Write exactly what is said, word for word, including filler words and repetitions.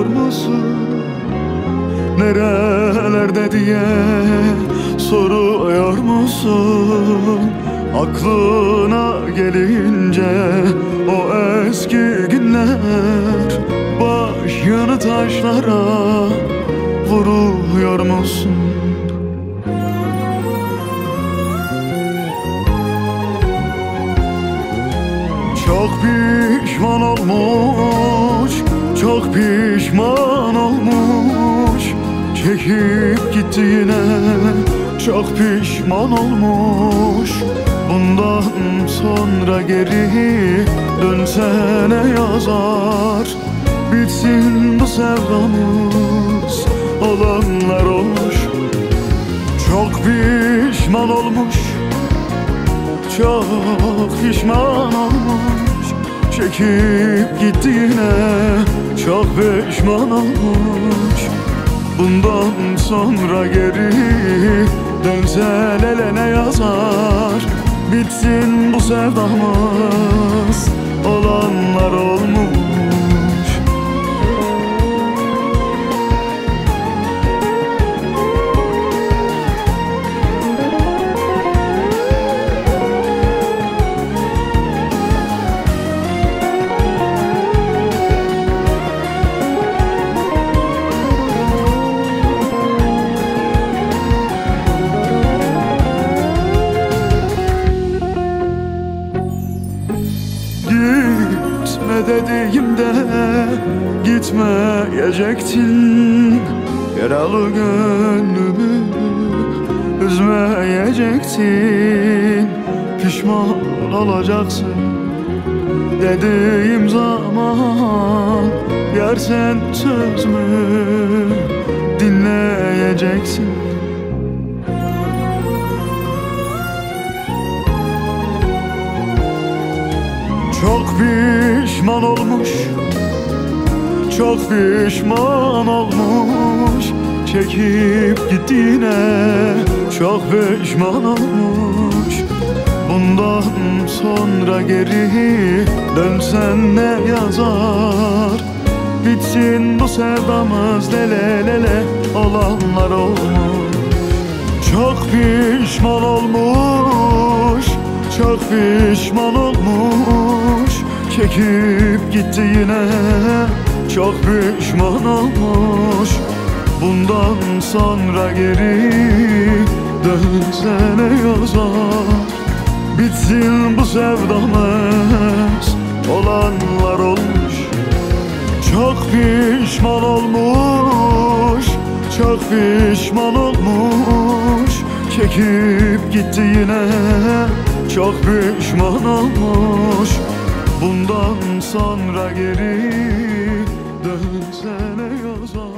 soruyor musun? Nerelerde diye soruyor musun? Aklına gelince o eski günler, başını taşlara vuruyor musun? Çok pişman olmuş, çok pişman olmuş, çekip gittiğine çok pişman olmuş. Bundan sonra geri dönsene yazar, bitsin bu sevdamız, olanlar olmuş. Çok pişman olmuş, çok pişman olmuş, çekip gittiğine çok pişman olmuş. Bundan sonra geri dönse lele ne yazar, bitsin bu sevdamız, olanlar olmuş. Gitme dediğimde gitmeyecektin, yaralı gönlümü üzmeyecektin. Pişman olacaksın dediğim zaman, yar sen sözümü dinleyeceksin. Çok pişman olmuş, çok pişman olmuş, çekip gittiğine çok pişman olmuş. Bundan sonra geri dönsen ne yazar, bitsin bu sevdamız, lele lele olanlar olmuş. Çok pişman olmuş, çok pişman olmuş, çekip gittiğine çok pişman olmuş. Bundan sonra geri dönsene yazar, bitsin bu sevdamız, olanlar olmuş. Çok pişman olmuş, çok pişman olmuş, çekip gittiğine çok pişman olmuş. Bundan sonra geri dönsene yazar.